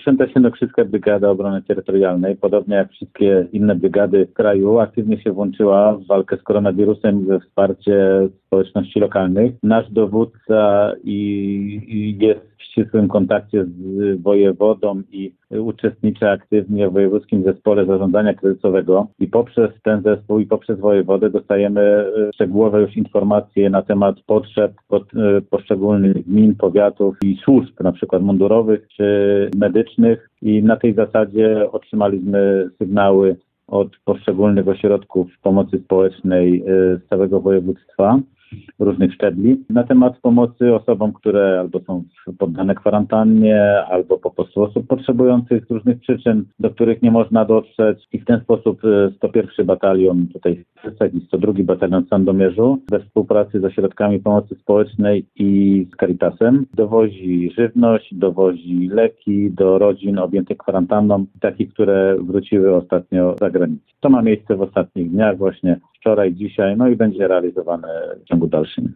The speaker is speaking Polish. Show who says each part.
Speaker 1: Świętokrzyská Brygada Obrony Terytorialnej, podobnie jak wszystkie inne brygady w kraju, aktywnie się włączyła w walkę z koronawirusem i we wsparcie społeczności lokalnych. Nasz dowódca jest w ścisłym kontakcie z wojewodą i uczestniczy aktywnie w Wojewódzkim Zespole Zarządzania Kryzysowego i poprzez ten zespół i poprzez wojewodę dostajemy szczegółowe już informacje na temat potrzeb poszczególnych gmin, powiatów i służb, na przykład mundurowych czy medycznych, i na tej zasadzie otrzymaliśmy sygnały od poszczególnych ośrodków pomocy społecznej z całego województwa, różnych szczebli, na temat pomocy osobom, które albo są poddane kwarantannie, albo po prostu osób potrzebujących z różnych przyczyn, do których nie można dotrzeć. I w ten sposób 101 Batalion tutaj w Kielcach i 102 Batalion w Sandomierzu we współpracy z ośrodkami pomocy społecznej i z Caritasem dowozi żywność, dowozi leki do rodzin objętych kwarantanną, takich, które wróciły ostatnio z zagranicy. To ma miejsce w ostatnich dniach, właśnie wczoraj, dzisiaj, no i będzie realizowane w ciągu dalszym.